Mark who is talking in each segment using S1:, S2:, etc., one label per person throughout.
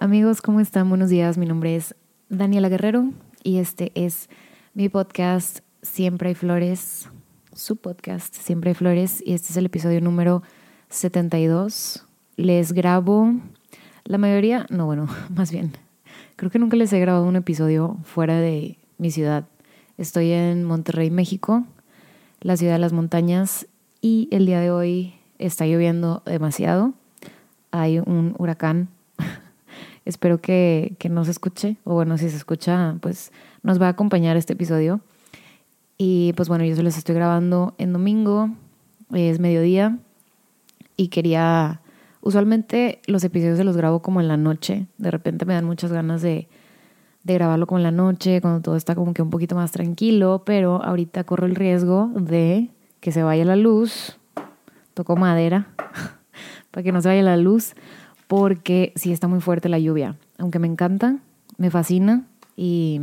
S1: Amigos, ¿cómo están? Buenos días, mi nombre es Daniela Guerrero y este es mi podcast Siempre hay Flores, su podcast Siempre hay Flores, y este es el episodio número 72. Les grabo la mayoría, más bien, creo que nunca les he grabado un episodio fuera de mi ciudad. Estoy en Monterrey, México, la ciudad de las montañas, y el día de hoy está lloviendo demasiado. Hay un huracán. Espero que no se escuche, o bueno, si se escucha, pues nos va a acompañar este episodio. Y pues bueno, yo se los estoy grabando en domingo, es mediodía, y usualmente los episodios se los grabo como en la noche. De repente me dan muchas ganas de grabarlo como en la noche, cuando todo está como que un poquito más tranquilo, pero ahorita corro el riesgo de que se vaya la luz. Toco madera para que no se vaya la luz, porque sí está muy fuerte la lluvia. Aunque me encanta, me fascina, y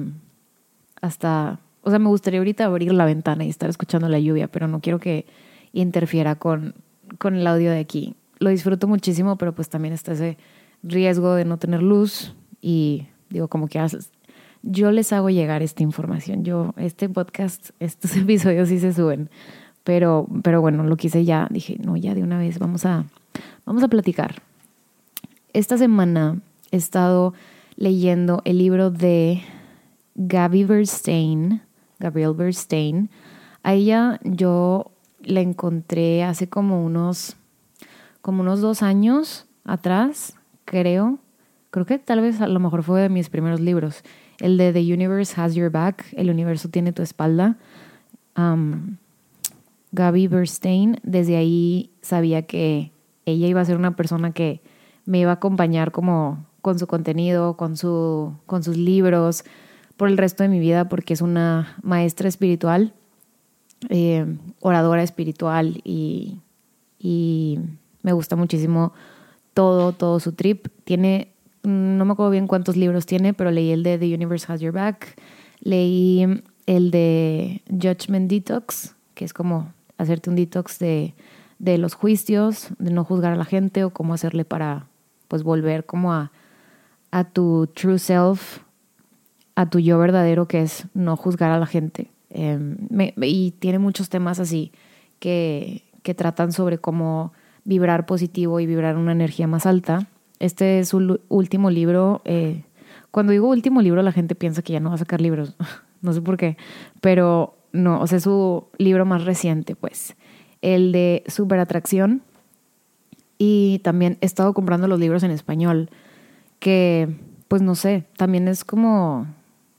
S1: me gustaría ahorita abrir la ventana y estar escuchando la lluvia, pero no quiero que interfiera con el audio de aquí. Lo disfruto muchísimo, pero pues también está ese riesgo de no tener luz, y digo, como que yo les hago llegar esta información. Este podcast, estos episodios sí se suben, pero bueno, lo quise ya. Dije, no, ya de una vez vamos a platicar. Esta semana he estado leyendo el libro de Gabrielle Bernstein. A ella yo la encontré hace como unos 2 años atrás, creo. Creo que tal vez a lo mejor fue de mis primeros libros. El de The Universe Has Your Back, El universo tiene tu espalda. Gabrielle Bernstein, desde ahí sabía que ella iba a ser una persona que me iba a acompañar como con su contenido, con sus libros, por el resto de mi vida, porque es una maestra espiritual, oradora espiritual, y me gusta muchísimo todo su trip. No me acuerdo bien cuántos libros tiene, pero leí el de The Universe Has Your Back, leí el de Judgment Detox, que es como hacerte un detox de los juicios, de no juzgar a la gente, o cómo hacerle para pues volver como a tu true self, a tu yo verdadero, que es no juzgar a la gente. Y tiene muchos temas así que tratan sobre cómo vibrar positivo y vibrar una energía más alta. Este es su último libro. Cuando digo último libro, la gente piensa que ya no va a sacar libros. No sé por qué, pero no, o sea, es su libro más reciente, pues. El de Superatracción. Y también he estado comprando los libros en español, que pues no sé, también es como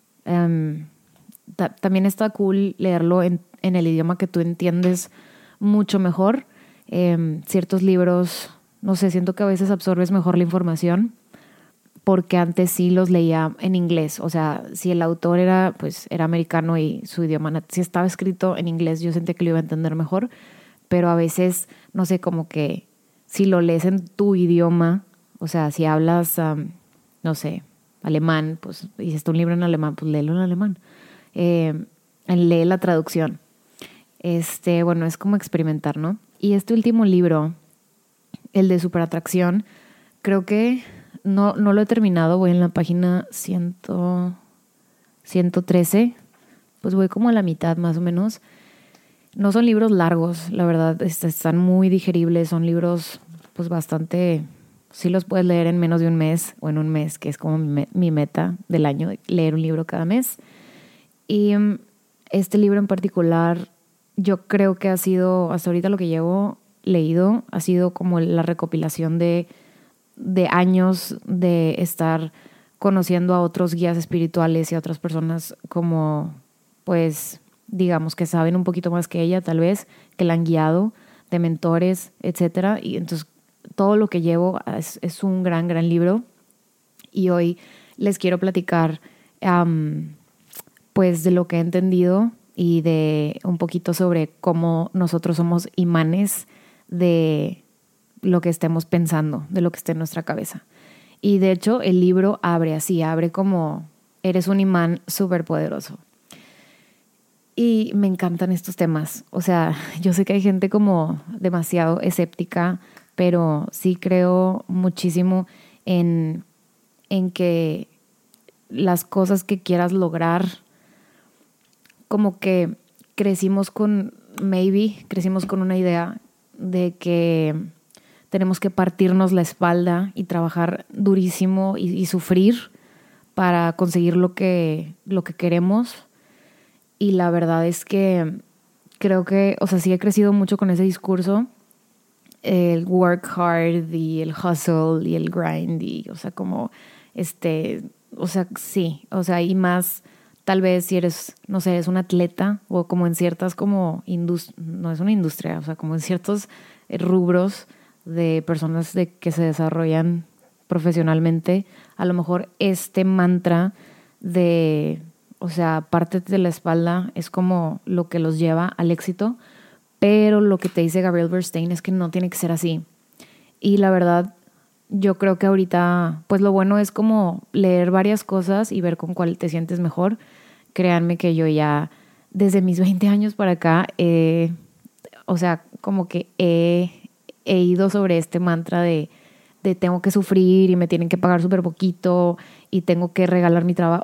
S1: también está cool leerlo en el idioma que tú entiendes mucho mejor. Ciertos libros, no sé, siento que a veces absorbes mejor la información, porque antes sí los leía en inglés. O sea, si el autor era americano y su idioma, si estaba escrito en inglés, yo sentía que lo iba a entender mejor. Pero a veces, no sé, como que si lo lees en tu idioma, o sea, si hablas, no sé, alemán, pues, y si está un libro en alemán, pues léelo en alemán. Lee la traducción. Bueno, es como experimentar, ¿no? Y este último libro, el de Superatracción, creo que no lo he terminado. Voy en la página 113, pues voy como a la mitad más o menos. No son libros largos, la verdad, están muy digeribles. Son libros pues bastante, sí los puedes leer en menos de un mes, o en un mes, que es como mi meta del año, leer un libro cada mes. Y este libro en particular, yo creo que ha sido, hasta ahorita lo que llevo leído, ha sido como la recopilación de años de estar conociendo a otros guías espirituales y a otras personas como, pues, digamos, que saben un poquito más que ella, tal vez, que la han guiado, de mentores, etcétera. Y entonces todo lo que llevo es un gran libro. Y hoy les quiero platicar pues de lo que he entendido, y de un poquito sobre cómo nosotros somos imanes de lo que estemos pensando, de lo que esté en nuestra cabeza. Y de hecho el libro abre como eres un imán súper poderoso. Y me encantan estos temas. O sea, yo sé que hay gente como demasiado escéptica, pero sí creo muchísimo en en que las cosas que quieras lograr, como que crecimos con una idea de que tenemos que partirnos la espalda y trabajar durísimo y sufrir para conseguir lo que queremos. Y la verdad es que creo que, o sea, sí he crecido mucho con ese discurso, el work hard y el hustle y el grind y, o sea, como o sea, sí, o sea, y más tal vez si eres, no sé, eres un atleta o como en ciertas como no es una industria, o sea, como en ciertos rubros de personas que se desarrollan profesionalmente, a lo mejor este mantra de, o sea, pártete de la espalda es como lo que los lleva al éxito, pero lo que te dice Gabrielle Bernstein es que no tiene que ser así. Y la verdad, yo creo que ahorita, pues lo bueno es como leer varias cosas y ver con cuál te sientes mejor. Créanme que yo ya, desde mis 20 años para acá, o sea, como que he ido sobre este mantra de tengo que sufrir y me tienen que pagar súper poquito y tengo que regalar mi trabajo.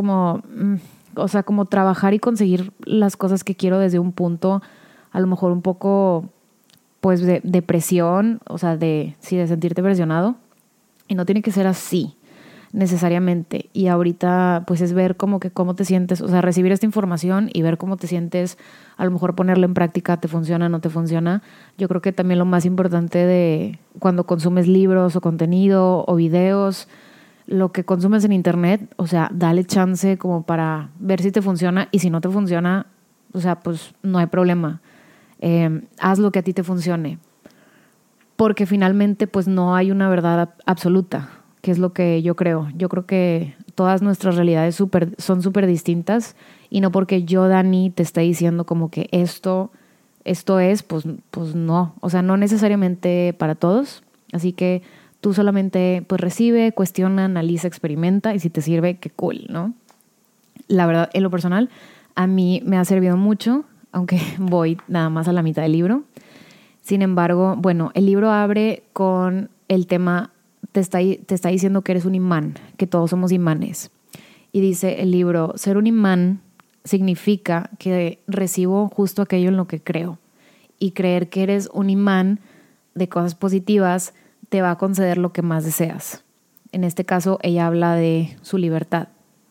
S1: O sea, como trabajar y conseguir las cosas que quiero desde un punto, a lo mejor un poco, pues, de presión, o sea, de sentirte presionado. Y no tiene que ser así necesariamente. Y ahorita pues es ver como que cómo te sientes, o sea, recibir esta información y ver cómo te sientes, a lo mejor ponerla en práctica, te funciona, no te funciona. Yo creo que también lo más importante de cuando consumes libros o contenido o videos, lo que consumes en internet, o sea, dale chance como para ver si te funciona, y si no te funciona, o sea, pues no hay problema. Haz lo que a ti te funcione. Porque finalmente pues no hay una verdad absoluta, que es lo que yo creo. Yo creo que todas nuestras realidades son súper distintas, y no porque yo, Dani, te esté diciendo como que esto es, pues no. O sea, no necesariamente para todos. Así que tú solamente pues recibe, cuestiona, analiza, experimenta, y si te sirve, qué cool, ¿no? La verdad, en lo personal, a mí me ha servido mucho, aunque voy nada más a la mitad del libro. Sin embargo, bueno, el libro abre con el tema, te está diciendo que eres un imán, que todos somos imanes. Y dice el libro, ser un imán significa que recibo justo aquello en lo que creo. Y creer que eres un imán de cosas positivas te va a conceder lo que más deseas. En este caso, ella habla de su libertad.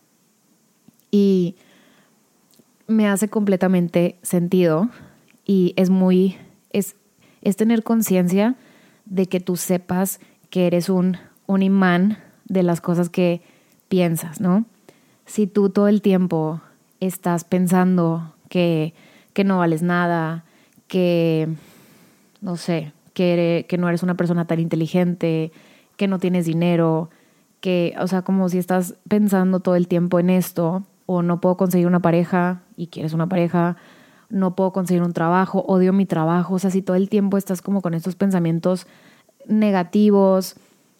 S1: Y me hace completamente sentido, y es tener conciencia de que tú sepas que eres un imán de las cosas que piensas, ¿no? Si tú todo el tiempo estás pensando que no vales nada, que, no sé, que no eres una persona tan inteligente, que no tienes dinero, que, o sea, como si estás pensando todo el tiempo en esto, o no puedo conseguir una pareja y quieres una pareja, no puedo conseguir un trabajo, odio mi trabajo. O sea, si todo el tiempo estás como con estos pensamientos negativos,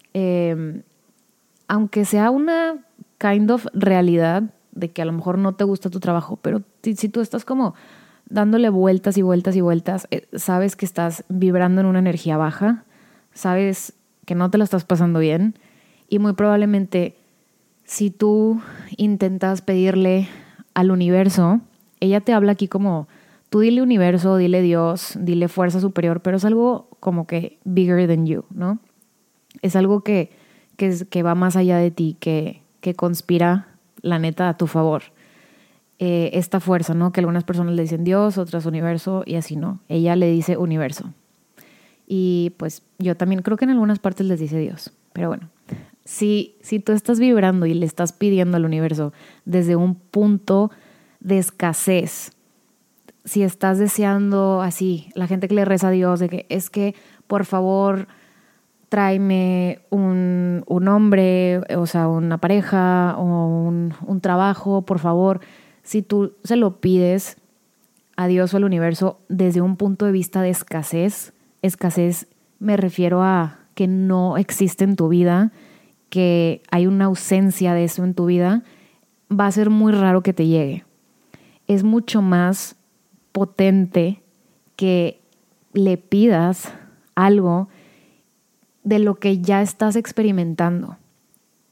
S1: aunque sea una kind of realidad de que a lo mejor no te gusta tu trabajo, pero si tú estás como dándole vueltas y vueltas y vueltas, sabes que estás vibrando en una energía baja, sabes que no te la estás pasando bien, y muy probablemente si tú intentas pedirle al universo, ella te habla aquí como, tú dile universo, dile Dios, dile fuerza superior, pero es algo como que bigger than you, ¿no? Es algo que va más allá de ti, que conspira, la neta, a tu favor. Esta fuerza, ¿no? Que algunas personas le dicen Dios, otras universo, y así no. Ella le dice universo. Y pues yo también creo que en algunas partes les dice Dios. Pero bueno, si tú estás vibrando y le estás pidiendo al universo desde un punto de escasez, si estás deseando así, la gente que le reza a Dios, de que es que por favor tráeme un hombre, o sea, una pareja o un trabajo, por favor. Si tú se lo pides a Dios o al universo desde un punto de vista de escasez me refiero a que no existe en tu vida, que hay una ausencia de eso en tu vida, va a ser muy raro que te llegue. Es mucho más potente que le pidas algo de lo que ya estás experimentando.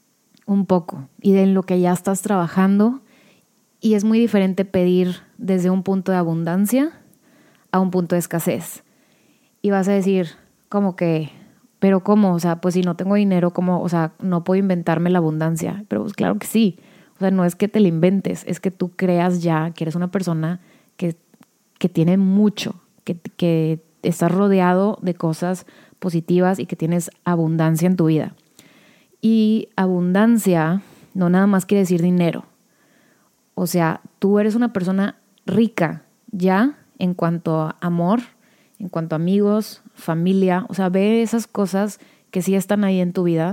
S1: un poco y de lo que ya estás trabajando. Y es muy diferente pedir desde un punto de abundancia a un punto de escasez. Y vas a decir, como que, ¿pero cómo? O sea, pues si no tengo dinero, ¿cómo? O sea, no puedo inventarme la abundancia. Pero pues claro que sí. O sea, no es que te la inventes, es que tú creas ya que eres una persona que tiene mucho, que estás rodeado de cosas positivas y que tienes abundancia en tu vida. Y abundancia no nada más quiere decir dinero. O sea, tú eres una persona rica ya en cuanto a amor, en cuanto a amigos, familia. O sea, ve esas cosas que sí están ahí en tu vida,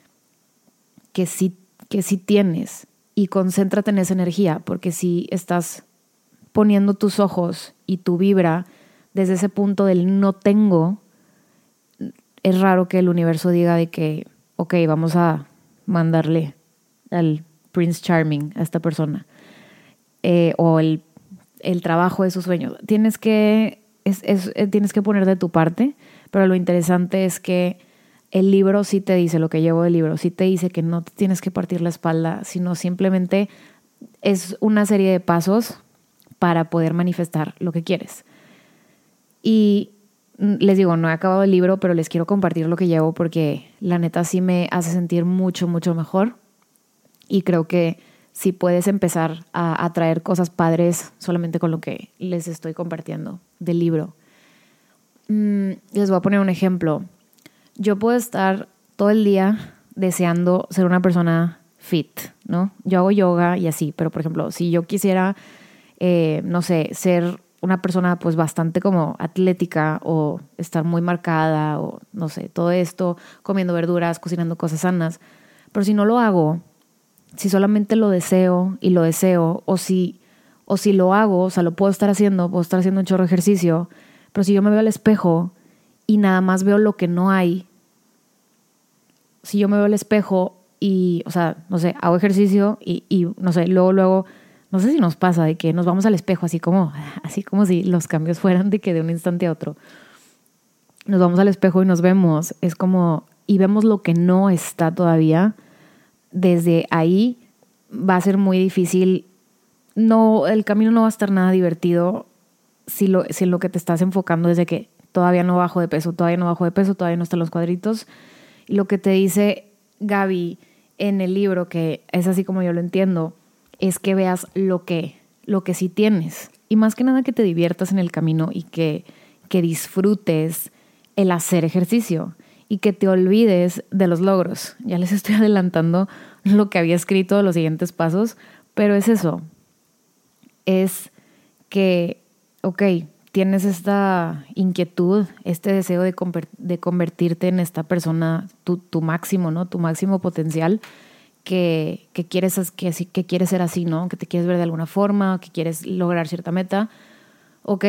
S1: que sí tienes. Y concéntrate en esa energía, porque si estás poniendo tus ojos y tu vibra desde ese punto del no tengo, es raro que el universo diga de que, ok, vamos a mandarle al Prince Charming a esta persona. O el trabajo de sus sueños. Tienes que poner de tu parte, pero lo interesante es que el libro sí te dice, lo que llevo del libro, sí te dice que no te tienes que partir la espalda, sino simplemente es una serie de pasos para poder manifestar lo que quieres. Y les digo, no he acabado el libro, pero les quiero compartir lo que llevo porque la neta sí me hace sentir mucho, mucho mejor. Y creo que si puedes empezar a traer cosas padres solamente con lo que les estoy compartiendo del libro. Les voy a poner un ejemplo. Yo puedo estar todo el día deseando ser una persona fit, ¿no? Yo hago yoga y así, pero por ejemplo, si yo quisiera, no sé, ser una persona pues bastante como atlética o estar muy marcada o no sé, todo esto, comiendo verduras, cocinando cosas sanas, pero si no lo hago, si solamente lo deseo y lo deseo, o si lo hago, o sea, lo puedo estar haciendo un chorro de ejercicio, pero si yo me veo al espejo y nada más veo lo que no hay, si yo me veo al espejo y, o sea, no sé, hago ejercicio y no sé, luego, no sé si nos pasa de que nos vamos al espejo así como si los cambios fueran de que de un instante a otro. Nos vamos al espejo y nos vemos, es como, y vemos lo que no está todavía. Desde ahí va a ser muy difícil. No, el camino no va a estar nada divertido si en lo que te estás enfocando es de que todavía no bajo de peso, todavía no están los cuadritos. Y lo que te dice Gaby en el libro, que es así como yo lo entiendo, es que veas lo que sí tienes. Y más que nada que te diviertas en el camino y que disfrutes el hacer ejercicio. Y que te olvides de los logros. Ya les estoy adelantando lo que había escrito de los siguientes pasos, pero es eso. Es que, ok, tienes esta inquietud, este deseo de convertirte en esta persona, tu máximo, ¿no? Tu máximo potencial, que quieres ser así, ¿no? Que te quieres ver de alguna forma, que quieres lograr cierta meta. Ok,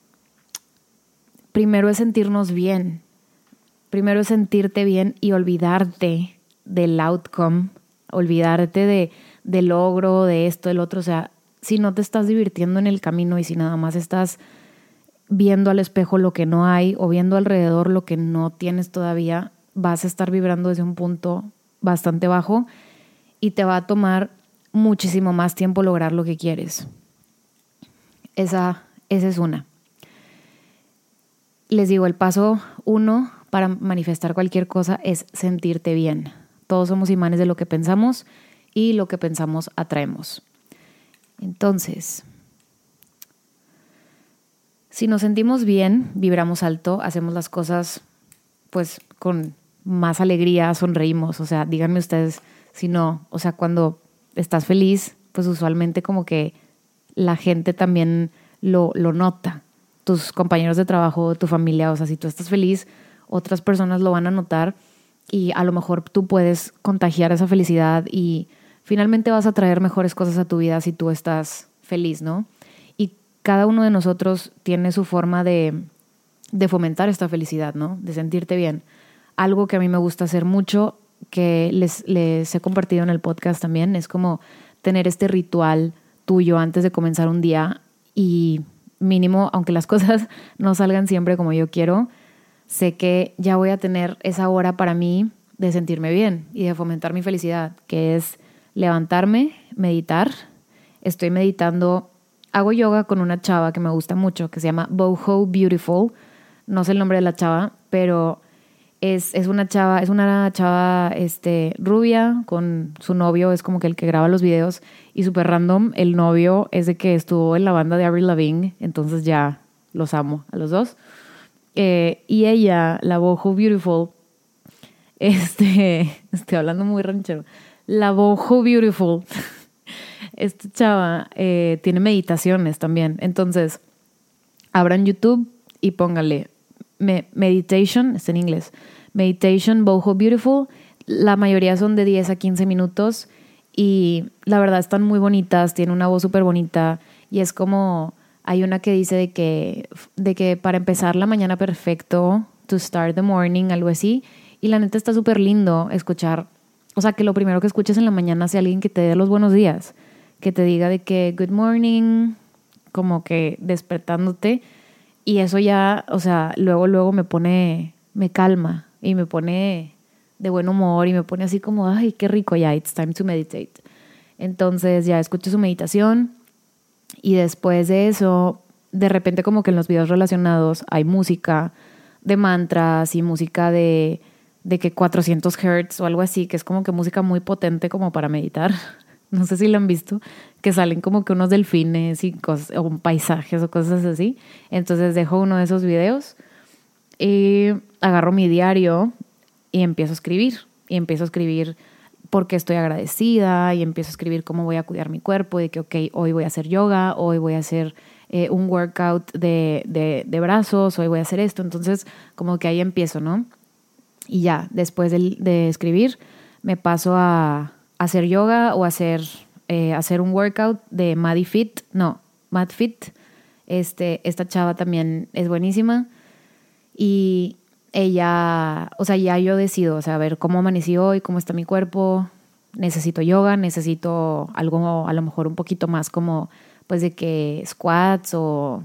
S1: primero es sentirnos bien. Primero es sentirte bien y olvidarte del outcome, olvidarte del logro, de esto, del otro. O sea, si no te estás divirtiendo en el camino y si nada más estás viendo al espejo lo que no hay o viendo alrededor lo que no tienes todavía, vas a estar vibrando desde un punto bastante bajo y te va a tomar muchísimo más tiempo lograr lo que quieres. Esa es una. Les digo, el paso 1 para manifestar cualquier cosa es sentirte bien. Todos somos imanes de lo que pensamos y lo que pensamos atraemos. Entonces, si nos sentimos bien, vibramos alto, hacemos las cosas pues con más alegría, sonreímos. O sea, díganme ustedes si no, o sea, cuando estás feliz, pues usualmente como que la gente también lo nota. Tus compañeros de trabajo, tu familia, o sea, si tú estás feliz, otras personas lo van a notar y a lo mejor tú puedes contagiar esa felicidad y finalmente vas a traer mejores cosas a tu vida si tú estás feliz, ¿no? Y cada uno de nosotros tiene su forma de fomentar esta felicidad, ¿no? De sentirte bien. Algo que a mí me gusta hacer mucho, que les he compartido en el podcast también, es como tener este ritual tuyo antes de comenzar un día y mínimo, aunque las cosas no salgan siempre como yo quiero, sé que ya voy a tener esa hora para mí de sentirme bien y de fomentar mi felicidad, que es levantarme, meditar. Estoy meditando, hago yoga con una chava que me gusta mucho, que se llama Boho Beautiful. No sé el nombre de la chava, pero es una chava rubia con su novio, es como que el que graba los videos, y súper random. El novio es de que estuvo en la banda de Avril Lavigne, entonces ya los amo a los dos. Y ella, la Boho Beautiful, estoy hablando muy ranchero, la Boho Beautiful, esta chava tiene meditaciones también. Entonces, abran YouTube y póngale meditation, está en inglés, meditation Boho Beautiful. La mayoría son de 10 a 15 minutos y la verdad están muy bonitas, tiene una voz súper bonita y es como, hay una que dice de que para empezar la mañana perfecto, to start the morning, algo así, y la neta está súper lindo escuchar, o sea, que lo primero que escuches en la mañana sea alguien que te dé los buenos días, que te diga de que good morning, como que despertándote. Y eso ya, o sea, luego me calma y me pone de buen humor y me pone así como, ay, qué rico, ya, it's time to meditate. Entonces ya escucho su meditación y después de eso, de repente como que en los videos relacionados hay música de mantras y música de que 400 Hz o algo así, que es como que música muy potente como para meditar. No sé si lo han visto, que salen como que unos delfines y cosas, o paisajes o cosas así. Entonces dejo uno de esos videos y agarro mi diario y empiezo a escribir. Y empiezo a escribir porque estoy agradecida y empiezo a escribir cómo voy a cuidar mi cuerpo, de que, ok, hoy voy a hacer yoga, hoy voy a hacer un workout de brazos, hoy voy a hacer esto. Entonces, como que ahí empiezo, ¿no? Y ya, después de escribir, me paso a hacer yoga o hacer un workout de Mad Fit. Esta chava también es buenísima. Y ella, o sea, ya yo decido, o sea, a ver cómo amanecí hoy, cómo está mi cuerpo. Necesito yoga, necesito algo a lo mejor un poquito más como, pues, de que squats o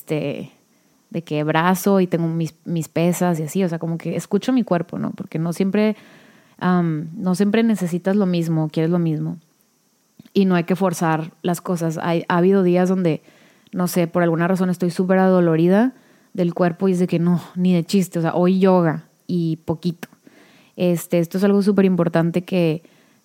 S1: de que brazo y tengo mis pesas y así, o sea, como que escucho mi cuerpo, ¿no? Porque no siempre necesitas lo mismo, quieres lo mismo. Y no hay que forzar las cosas. Ha habido días donde, no sé, por alguna razón estoy súper adolorida del cuerpo y es de que no, ni de chiste, o sea, hoy yoga y poquito. Esto es algo súper importante que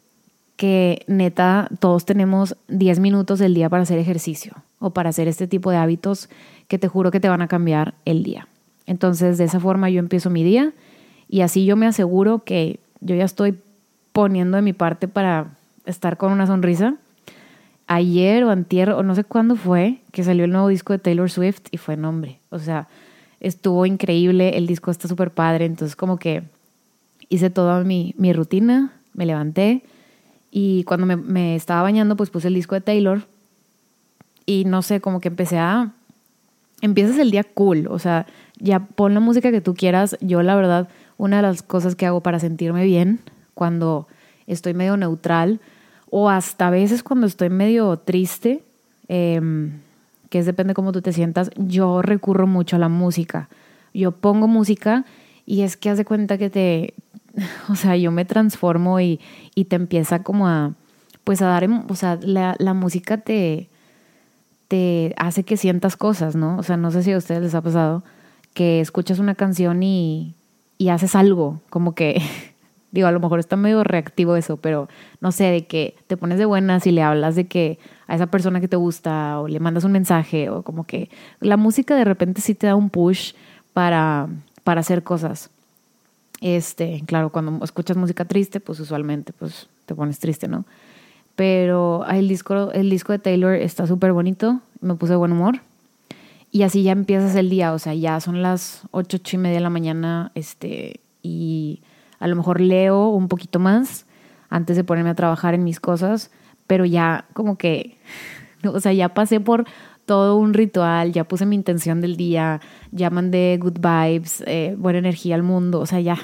S1: neta todos tenemos 10 minutos del día para hacer ejercicio o para hacer este tipo de hábitos que te juro que te van a cambiar el día. Entonces, de esa forma yo empiezo mi día y así yo me aseguro que yo ya estoy poniendo de mi parte para estar con una sonrisa. Ayer o antier o no sé cuándo fue que salió el nuevo disco de Taylor Swift y fue nombre. O sea, estuvo increíble, el disco está súper padre. Entonces como que hice toda mi rutina, me levanté y cuando me estaba bañando pues puse el disco de Taylor y no sé, como que empiezas el día cool. O sea, ya pon la música que tú quieras. Yo la verdad, una de las cosas que hago para sentirme bien cuando estoy medio neutral o hasta a veces cuando estoy medio triste, que depende cómo tú te sientas, yo recurro mucho a la música. Yo pongo música y es que haz de cuenta que o sea, yo me transformo y te empieza como a dar, o sea, la música te hace que sientas cosas, ¿no? O sea, no sé si a ustedes les ha pasado que escuchas una canción y haces algo, como que digo, a lo mejor está medio reactivo eso, pero no sé, de que te pones de buenas y le hablas de que a esa persona que te gusta o le mandas un mensaje o como que la música de repente sí te da un push para hacer cosas. Claro, cuando escuchas música triste, pues usualmente pues te pones triste, ¿no? Pero el disco de Taylor está súper bonito, me puse de buen humor y así ya empiezas el día, o sea, ya son las 8:30 de la mañana, y a lo mejor leo un poquito más antes de ponerme a trabajar en mis cosas, pero ya como que, o sea, ya pasé por todo un ritual, ya puse mi intención del día, ya mandé good vibes, buena energía al mundo, o sea, ya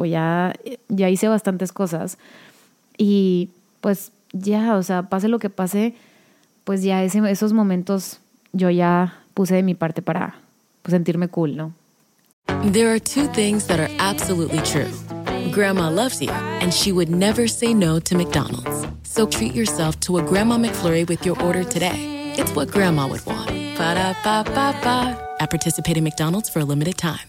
S1: hice bastantes cosas y pues ya, o sea, pase lo que pase, pues ya esos momentos yo ya puse de mi parte para pues, sentirme cool, ¿no?
S2: There are two things that are absolutely true. Grandma loves you, and she would never say no to McDonald's. So treat yourself to a Grandma McFlurry with your order today. It's what Grandma would want. Ba-da-ba-ba-ba. At participating McDonald's for a limited time.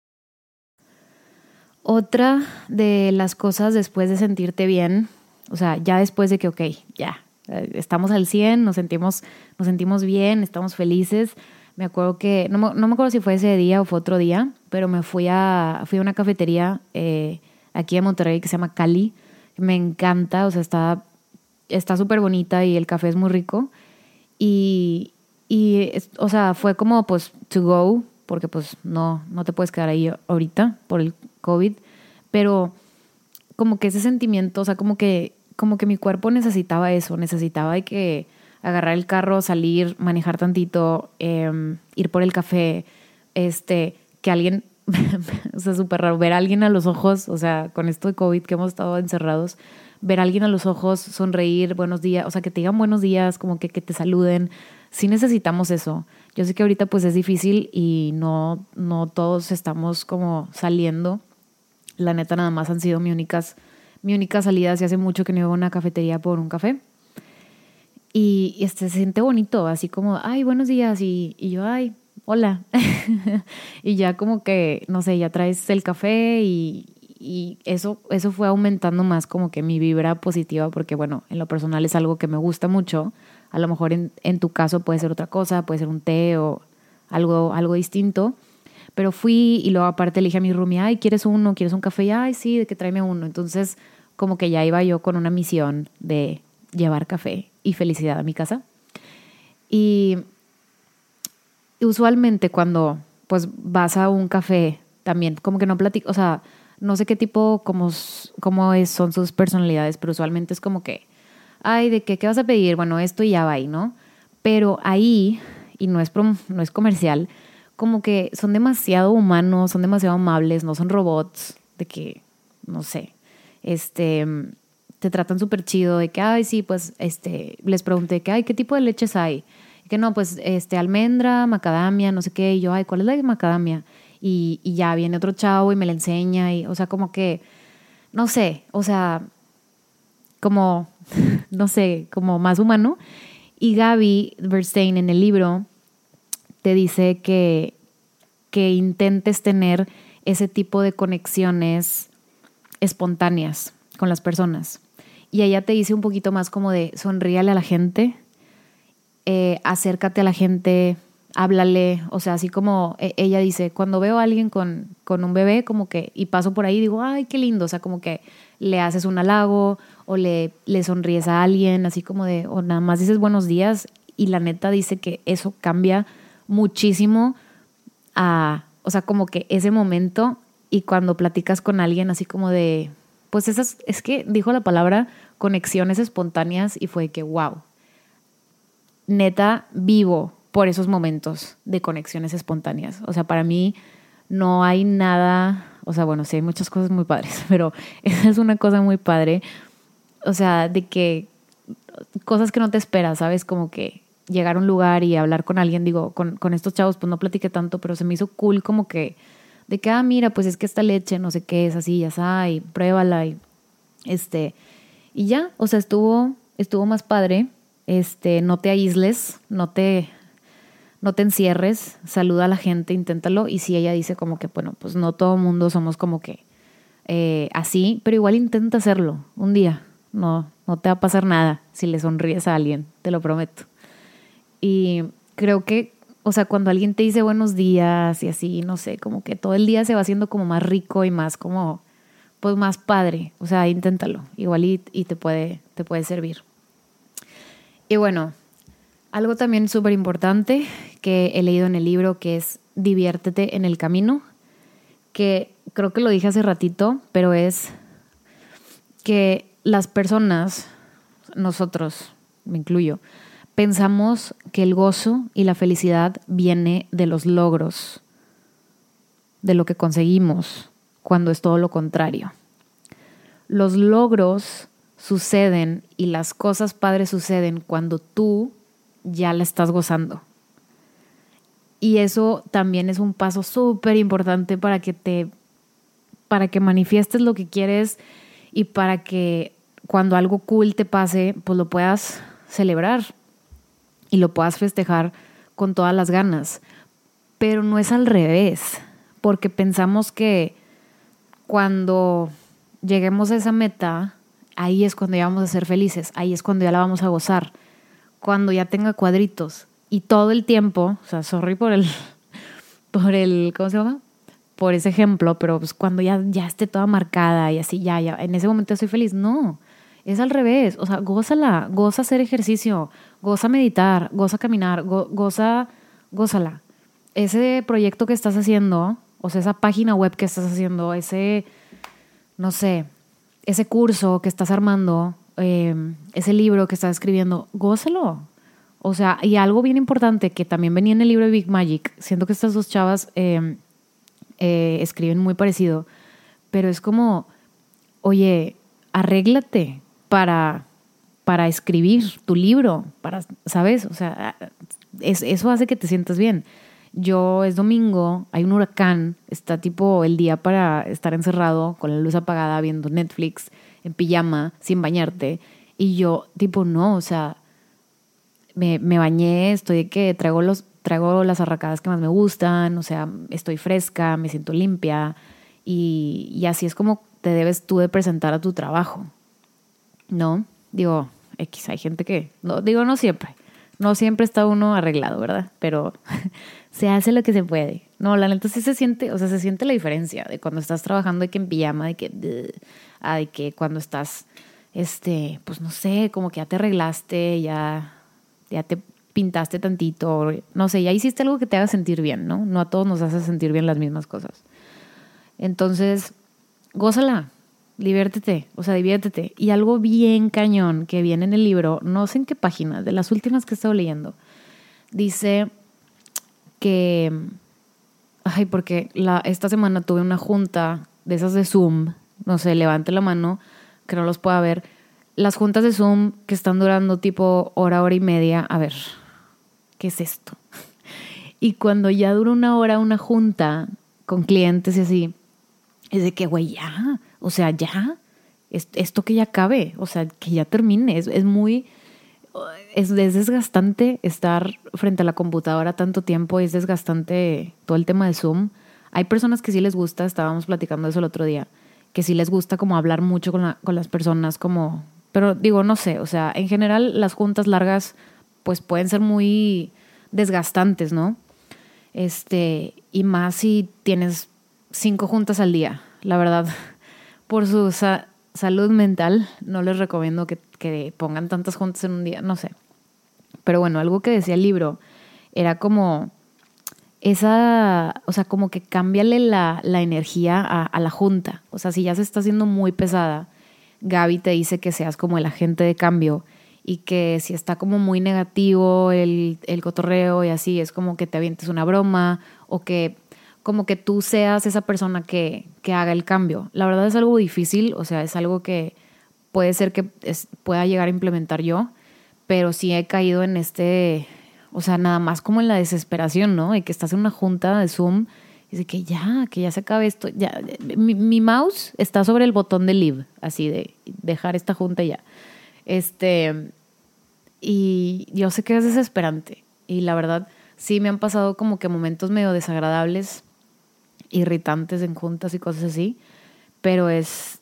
S1: Otra de las cosas después de sentirte bien, o sea, ya después de que, ok, ya, estamos al 100, nos sentimos bien, estamos felices. Me acuerdo que, no me acuerdo si fue ese día o fue otro día, pero fui a una cafetería aquí en Monterrey que se llama Cali. Me encanta, o sea, está súper bonita y el café es muy rico. O sea, fue como pues to go, porque pues no te puedes quedar ahí ahorita por el COVID, pero como que ese sentimiento, o sea, como que mi cuerpo necesitaba eso, necesitaba de que agarrar el carro, salir, manejar tantito, ir por el café, que alguien, o sea, súper raro, ver a alguien a los ojos, o sea, con esto de COVID que hemos estado encerrados, ver a alguien a los ojos, sonreír, buenos días, o sea, que te digan buenos días, como que te saluden. Sí necesitamos eso. Yo sé que ahorita pues es difícil y no todos estamos como saliendo. La neta nada más han sido mi única salida. Hace mucho que no iba a una cafetería por un café. Y se siente bonito, así como, ay, buenos días. Y yo, ay, hola. Y ya como que, no sé, ya traes el café y eso fue aumentando más como que mi vibra positiva, porque bueno, en lo personal es algo que me gusta mucho. A lo mejor en tu caso puede ser otra cosa, puede ser un té o algo distinto. Pero fui y luego aparte le dije a mi roomie, ay, ¿quieres uno? ¿Quieres un café? Y, ay, sí, de que tráeme uno. Entonces como que ya iba yo con una misión de llevar café y felicidad a mi casa. Y usualmente cuando pues vas a un café también como que no platico, o sea, no sé qué tipo, son sus personalidades, pero usualmente es como que, ay, ¿de qué vas a pedir? Bueno, esto y ya va ahí, ¿no? Pero ahí, y no es comercial, como que son demasiado humanos, son demasiado amables, no son robots, de que, no sé, te tratan súper chido, de que, ay, sí, pues, les pregunté que, ay, ¿qué tipo de leches hay? Y que no, pues, almendra, macadamia, no sé qué, y yo, ay, ¿cuál es la de macadamia? Y ya viene otro chavo y me la enseña, y, o sea, como que, no sé, o sea, como, no sé, como más humano. Y Gaby Bernstein en el libro te dice que intentes tener ese tipo de conexiones espontáneas con las personas. Y ella te dice un poquito más como de sonríale a la gente, acércate a la gente, háblale, o sea, así como ella dice, cuando veo a alguien con un bebé como que y paso por ahí digo, ay, qué lindo, o sea, como que le haces un halago o le sonríes a alguien, así como de, o nada más dices buenos días, y la neta dice que eso cambia muchísimo o sea, como que ese momento, y cuando platicas con alguien así como de, pues es que dijo la palabra conexiones espontáneas y fue que wow, neta vivo por esos momentos de conexiones espontáneas. O sea, para mí no hay nada, o sea, bueno, sí hay muchas cosas muy padres, pero esa es una cosa muy padre. O sea, de que cosas que no te esperas, ¿sabes? Como que llegar a un lugar y hablar con alguien, digo, con estos chavos, pues no platiqué tanto, pero se me hizo cool como que, de que, mira, pues es que esta leche, no sé qué es así, ya está, y pruébala, y y ya, o sea, estuvo más padre, no te aísles, no te encierres, saluda a la gente, inténtalo, y si ella dice como que, bueno, pues no todo mundo somos como que así, pero igual intenta hacerlo un día, no te va a pasar nada si le sonríes a alguien, te lo prometo. Y creo que, o sea, cuando alguien te dice buenos días y así, no sé, como que todo el día se va haciendo como más rico y más como, pues más padre. O sea, inténtalo, igual y te puede servir. Y bueno, algo también súper importante que he leído en el libro, que es diviértete en el camino, que creo que lo dije hace ratito, pero es que las personas, nosotros, me incluyo, pensamos que el gozo y la felicidad viene de los logros, de lo que conseguimos, cuando es todo lo contrario. Los logros suceden y las cosas padres suceden cuando tú ya la estás gozando. Y eso también es un paso súper importante para para que manifiestes lo que quieres y para que cuando algo cool te pase, pues lo puedas celebrar y lo puedas festejar con todas las ganas. Pero no es al revés, porque pensamos que cuando lleguemos a esa meta, ahí es cuando ya vamos a ser felices, ahí es cuando ya la vamos a gozar, cuando ya tenga cuadritos. Y todo el tiempo, o sea, sorry por el, ¿cómo se llama? Por ese ejemplo, pero pues cuando ya esté toda marcada y así, ya, en ese momento estoy feliz. No, es al revés. O sea, gózala, goza hacer ejercicio, goza meditar, goza caminar, gózala. Ese proyecto que estás haciendo, o sea, esa página web que estás haciendo, ese, no sé, ese curso que estás armando, ese libro que estás escribiendo, gózalo. O sea, y algo bien importante que también venía en el libro de Big Magic, siento que estas dos chavas escriben muy parecido, pero es como, oye, arréglate para escribir tu libro, ¿sabes? O sea, eso hace que te sientas bien. Es domingo, hay un huracán, está tipo el día para estar encerrado con la luz apagada viendo Netflix en pijama, sin bañarte, y yo tipo no, o sea, me bañé, estoy de que traigo las arracadas que más me gustan, o sea, estoy fresca, me siento limpia y así es como te debes tú de presentar a tu trabajo, ¿no? Digo, hay gente que, no siempre está uno arreglado, ¿verdad? Pero se hace lo que se puede. No, la neta sí se siente la diferencia de cuando estás trabajando de que en pijama, de que cuando estás, pues no sé, como que ya te arreglaste, ya te pintaste tantito, no sé, ya hiciste algo que te haga sentir bien, ¿no? No a todos nos hace sentir bien las mismas cosas. Entonces, gózala, diviértete. Y algo bien cañón que viene en el libro, no sé en qué página, de las últimas que he estado leyendo, dice que, porque esta semana tuve una junta de esas de Zoom, no sé, levante la mano, que no los pueda ver, las juntas de Zoom que están durando tipo hora y media, a ver, ¿qué es esto? Y cuando ya dura una hora una junta con clientes y así, es de que, güey, ya, o sea, ya, esto que ya acabe, o sea, que ya termine, es desgastante estar frente a la computadora tanto tiempo, es desgastante todo el tema de Zoom. Hay personas que sí les gusta, estábamos platicando de eso el otro día, que sí les gusta como hablar mucho con las personas, como, pero digo, no sé, o sea, en general las juntas largas pues pueden ser muy desgastantes, ¿no? Y más si tienes 5 juntas al día, la verdad, por su salud mental no les recomiendo que pongan tantas juntas en un día, no sé. Pero bueno, algo que decía el libro era como como que cámbiale la energía a la junta. O sea, si ya se está haciendo muy pesada, Gaby te dice que seas como el agente de cambio y que si está como muy negativo el cotorreo y así, es como que te avientes una broma o que como que tú seas esa persona que haga el cambio. La verdad es algo difícil, o sea, es algo que puede ser que pueda llegar a implementar yo, pero sí he caído en o sea, nada más como en la desesperación, ¿no? De que estás en una junta de Zoom y de que ya se acabe esto. Ya, mi mouse está sobre el botón de leave, así de dejar esta junta ya. Y yo sé que es desesperante. Y la verdad, sí me han pasado como que momentos medio desagradables, irritantes en juntas y cosas así, pero es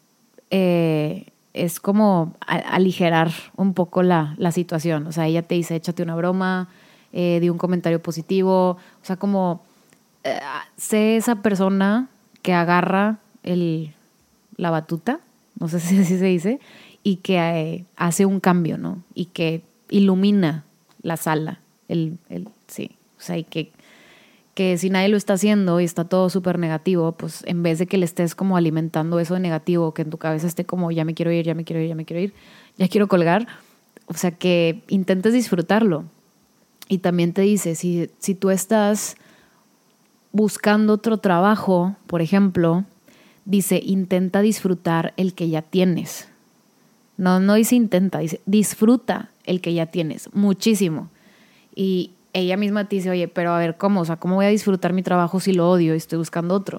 S1: como aligerar un poco la situación. O sea, ella te dice, échate una broma, di un comentario positivo, o sea, como sé esa persona que agarra la batuta, no sé si así se dice, y que hace un cambio, ¿no? Y que ilumina la sala, sí, o sea, y que si nadie lo está haciendo y está todo súper negativo, pues en vez de que le estés como alimentando eso de negativo, que en tu cabeza esté como ya me quiero ir, ya quiero colgar, o sea, que intentes disfrutarlo. Y también te dice, si tú estás buscando otro trabajo, por ejemplo, dice, intenta disfrutar el que ya tienes. No dice intenta, dice disfruta el que ya tienes, muchísimo. Y ella misma te dice, oye, pero a ver, ¿cómo? O sea, ¿cómo voy a disfrutar mi trabajo si lo odio y estoy buscando otro?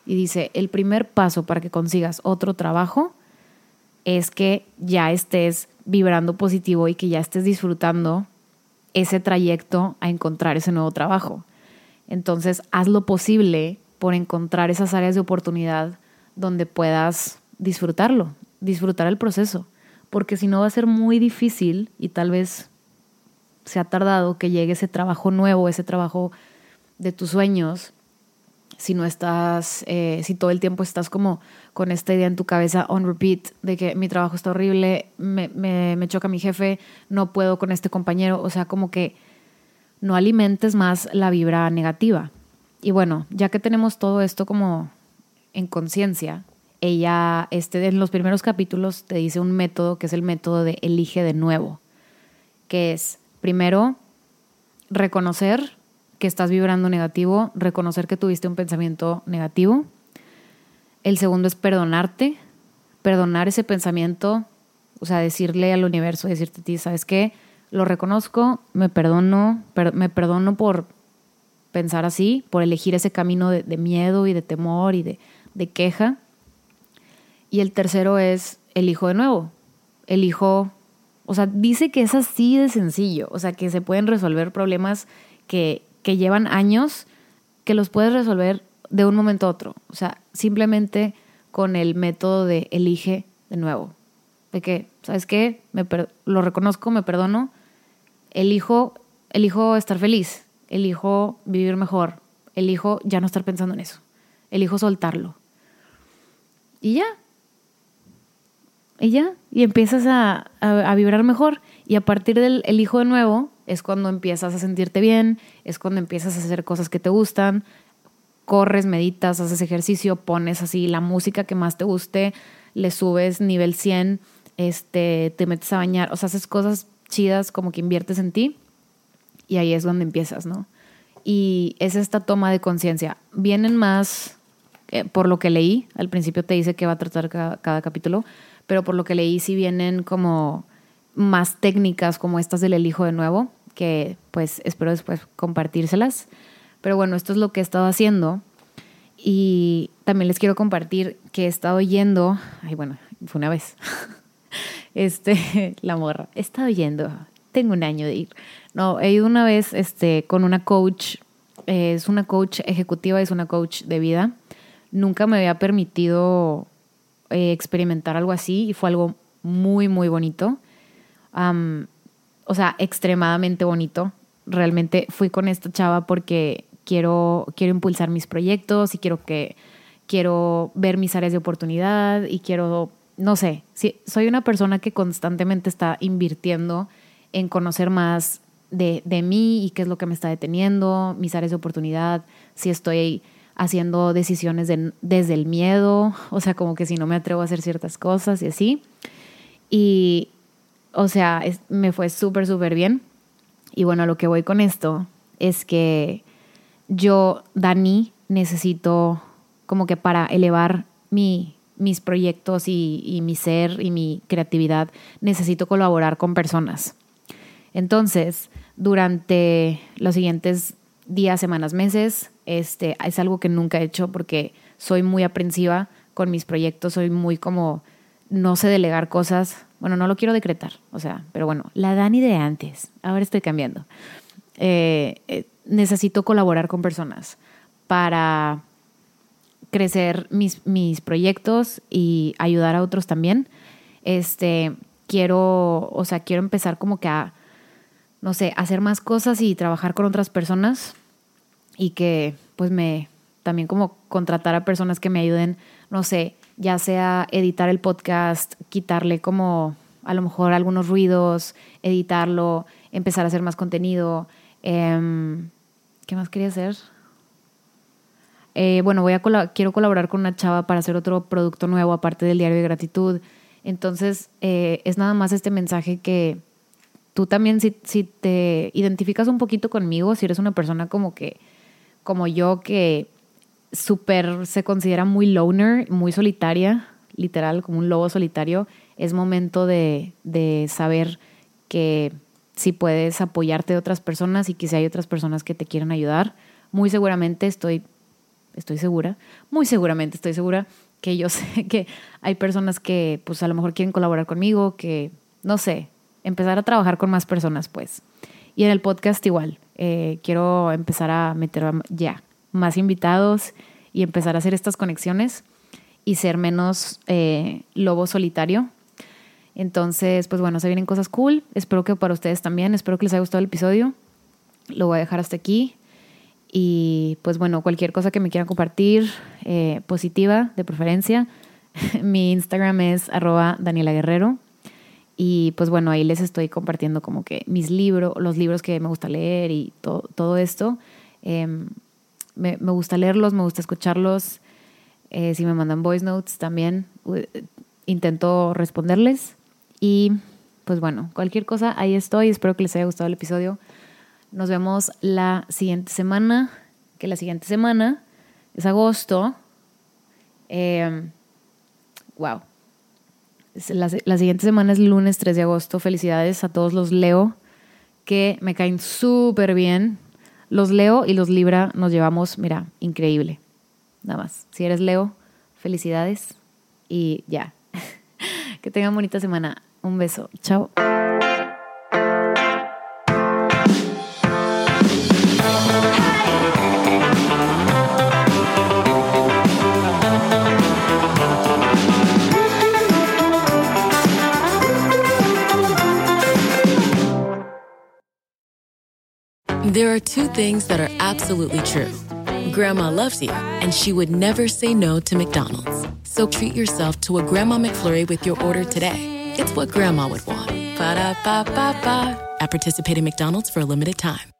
S1: Y dice, el primer paso para que consigas otro trabajo es que ya estés vibrando positivo y que ya estés disfrutando ese trayecto a encontrar ese nuevo trabajo. Entonces, haz lo posible por encontrar esas áreas de oportunidad donde puedas disfrutarlo, disfrutar el proceso. Porque si no va a ser muy difícil y tal vez se ha tardado que llegue ese trabajo nuevo, ese trabajo de tus sueños, si no estás, si todo el tiempo estás como con esta idea en tu cabeza on repeat de que mi trabajo está horrible, me choca mi jefe, no puedo con este compañero, o sea, como que no alimentes más la vibra negativa. Y bueno, ya que tenemos todo esto como en conciencia, ella en los primeros capítulos te dice un método que es el método de elige de nuevo, que es primero reconocer que estás vibrando negativo, reconocer que tuviste un pensamiento negativo. El segundo es perdonarte, perdonar ese pensamiento, o sea, decirle al universo, decirte a ti, ¿sabes qué? Lo reconozco, me perdono por pensar así, por elegir ese camino de miedo y de temor y de queja. Y el tercero es elijo de nuevo, o sea, dice que es así de sencillo, o sea, que se pueden resolver problemas que llevan años, que los puedes resolver de un momento a otro. O sea, simplemente con el método de elige de nuevo. De que, ¿sabes qué? Lo reconozco, me perdono, elijo estar feliz, elijo vivir mejor, elijo ya no estar pensando en eso, elijo soltarlo. Y empiezas a vibrar mejor. Y a partir del elijo de nuevo es cuando empiezas a sentirte bien, es cuando empiezas a hacer cosas que te gustan, corres, meditas, haces ejercicio, pones así la música que más te guste, le subes nivel 100, te metes a bañar, o sea, haces cosas chidas como que inviertes en ti y ahí es donde empiezas, ¿no? Y es esta toma de conciencia. Vienen más, por lo que leí, al principio te dice que va a tratar cada capítulo, pero por lo que leí sí vienen como más técnicas como estas del elijo de nuevo, que pues espero después compartírselas. Pero bueno, esto es lo que he estado haciendo y también les quiero compartir que he estado yendo, fue una vez, la morra, he estado yendo, tengo un año de ir. No, he ido una vez con una coach, es una coach ejecutiva, es una coach de vida. Nunca me había permitido experimentar algo así y fue algo muy, muy bonito. O sea, extremadamente bonito. Realmente fui con esta chava porque quiero impulsar mis proyectos y quiero ver mis áreas de oportunidad y no sé, soy una persona que constantemente está invirtiendo en conocer más de mí y qué es lo que me está deteniendo, mis áreas de oportunidad, si estoy haciendo decisiones desde el miedo, o sea, como que si no me atrevo a hacer ciertas cosas y así. Y, o sea, me fue súper, súper bien. Y bueno, a lo que voy con esto es que yo, Dani, necesito como que para elevar mis proyectos y mi ser y mi creatividad, necesito colaborar con personas. Entonces, durante los siguientes días, semanas, meses, es algo que nunca he hecho porque soy muy aprensiva con mis proyectos, soy muy como, no sé delegar cosas. Bueno, no lo quiero decretar, o sea, pero bueno, la Dani de antes, ahora estoy cambiando. Necesito colaborar con personas para crecer mis proyectos y ayudar a otros también. Quiero empezar como que a, no sé, hacer más cosas y trabajar con otras personas y que pues también como contratar a personas que me ayuden, no sé, ya sea editar el podcast, quitarle como a lo mejor algunos ruidos, editarlo, empezar a hacer más contenido. ¿Qué más quería hacer? Bueno, quiero colaborar con una chava para hacer otro producto nuevo aparte del diario de gratitud. Entonces, es nada más este mensaje que tú también, si te identificas un poquito conmigo, si eres una persona como yo, que súper se considera muy loner, muy solitaria, literal, como un lobo solitario, es momento de saber que si puedes apoyarte de otras personas y que si hay otras personas que te quieren ayudar. Muy seguramente estoy estoy segura, muy seguramente estoy segura que yo sé que hay personas que pues a lo mejor quieren colaborar conmigo, que no sé, empezar a trabajar con más personas pues. Y en el podcast igual, quiero empezar a meter ya más invitados y empezar a hacer estas conexiones y ser menos lobo solitario. Entonces, pues bueno, se vienen cosas cool. Espero que para ustedes también. Espero que les haya gustado el episodio. Lo voy a dejar hasta aquí. Y pues bueno, cualquier cosa que me quieran compartir, positiva de preferencia. Mi Instagram es @DanielaGuerrero. Y pues bueno, ahí les estoy compartiendo como que mis libros, los libros que me gusta leer y todo esto. Me gusta leerlos, me gusta escucharlos. Si me mandan voice notes también intento responderles. Y pues bueno, cualquier cosa, ahí estoy. Espero que les haya gustado el episodio. Nos vemos la siguiente semana, que la siguiente semana es agosto. Wow. La siguiente semana es lunes 3 de agosto. Felicidades a todos los Leo, que me caen súper bien. Los Leo y los Libra nos llevamos, mira, increíble. Nada más. Si eres Leo, felicidades. Y ya. Que tengan bonita semana. Un beso. Chao.
S2: There are two things that are absolutely true. Grandma loves you, and she would never say no to McDonald's. So treat yourself to a Grandma McFlurry with your order today. It's what Grandma would want. Ba-da-ba-ba-ba. At participating McDonald's for a limited time.